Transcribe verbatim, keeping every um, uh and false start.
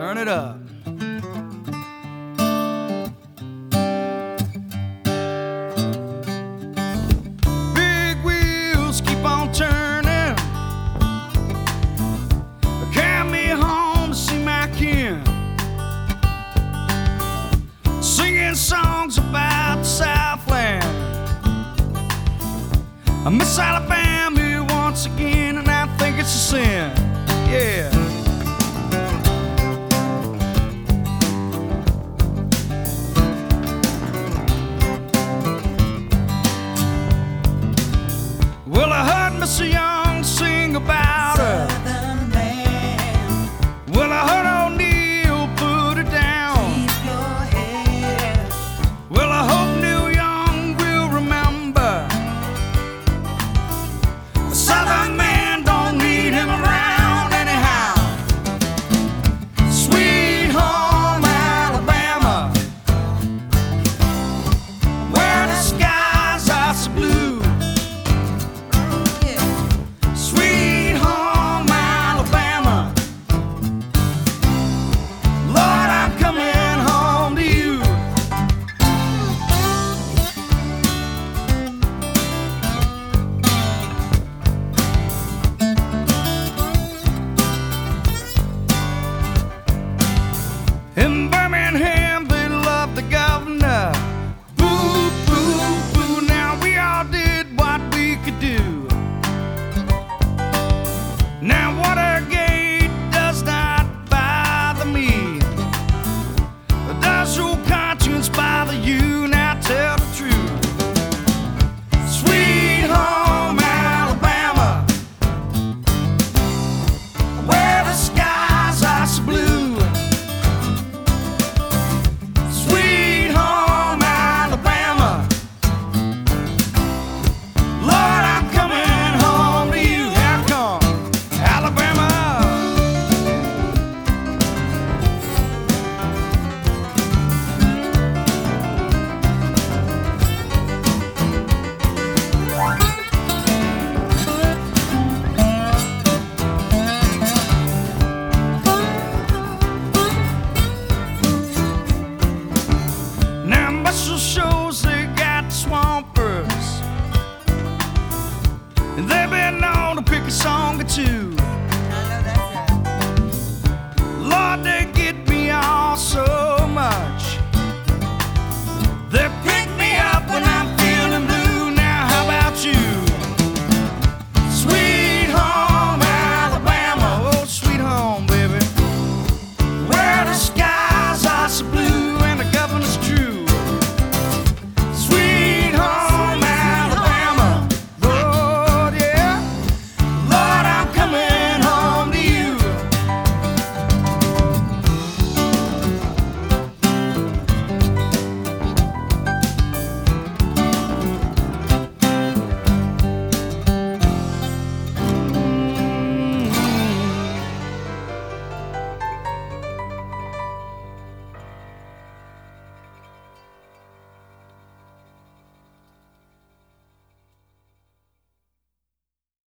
Turn it up. Big wheels keep on turning, carry me home to see my kin, singing songs about the Southland. I miss Alabama once again, and I think it's a sin. Yeah. Well, I heard Mister Young sing about her. Southern man, Well, I heard O'Neill put it down. keep your head. Well, I hope Neil Young will remember. A Southern man don't need him around anyhow. Sweet home Alabama, where the skies are so blue. Yeah. Sweet home Alabama, Lord, I'm coming home to you. In Birmingham, they love the governor. Boo, boo, boo, now we all did what we could do. Now Watergate does not bother me. Does your conscience bother you? Now tell the truth. Sweet home Alabama, where the skies are so blue. Sweet home Alabama, Lord, I'm coming home to you. Here come Alabama. Now Muscle shows they got swampers, and they've been known to pick a song or two.